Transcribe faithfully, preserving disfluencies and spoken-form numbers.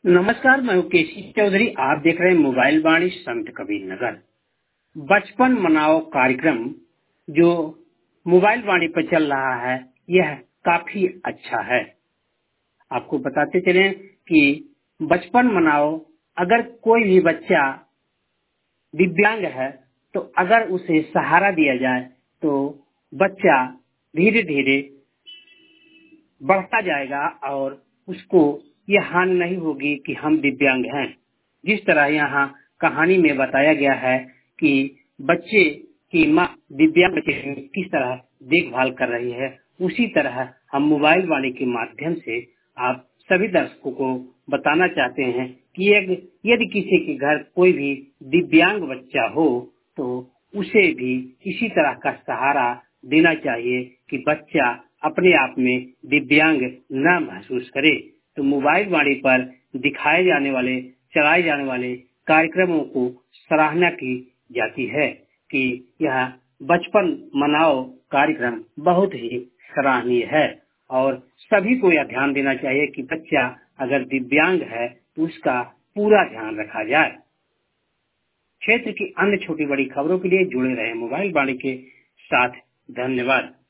नमस्कार, मैं केसी चौधरी। आप देख रहे हैं मोबाइल वाणी संत कबीर नगर। बचपन मनाओ कार्यक्रम जो मोबाइल वाणी पर चल रहा है, यह काफी अच्छा है। आपको बताते चलें कि बचपन मनाओ, अगर कोई भी बच्चा दिव्यांग है तो अगर उसे सहारा दिया जाए तो बच्चा धीरे धीरे बढ़ता जाएगा और उसको यह हानि नहीं होगी कि हम दिव्यांग हैं। जिस तरह यहाँ कहानी में बताया गया है कि बच्चे की माँ दिव्यांग बच्चे की किस तरह देखभाल कर रही है, उसी तरह हम मोबाइल वाणी के माध्यम से आप सभी दर्शकों को बताना चाहते हैं कि यदि किसी के घर कोई भी दिव्यांग बच्चा हो तो उसे भी इसी तरह का सहारा देना चाहिए कि बच्चा अपने आप में दिव्यांग न महसूस करे। तो मोबाइल वाणी पर दिखाए जाने वाले चलाए जाने वाले कार्यक्रमों को सराहना की जाती है कि यह बचपन मनाओ कार्यक्रम बहुत ही सराहनीय है और सभी को यह ध्यान देना चाहिए कि बच्चा अगर दिव्यांग है तो उसका पूरा ध्यान रखा जाए। क्षेत्र की अन्य छोटी बड़ी खबरों के लिए जुड़े रहे मोबाइल वाणी के साथ। धन्यवाद।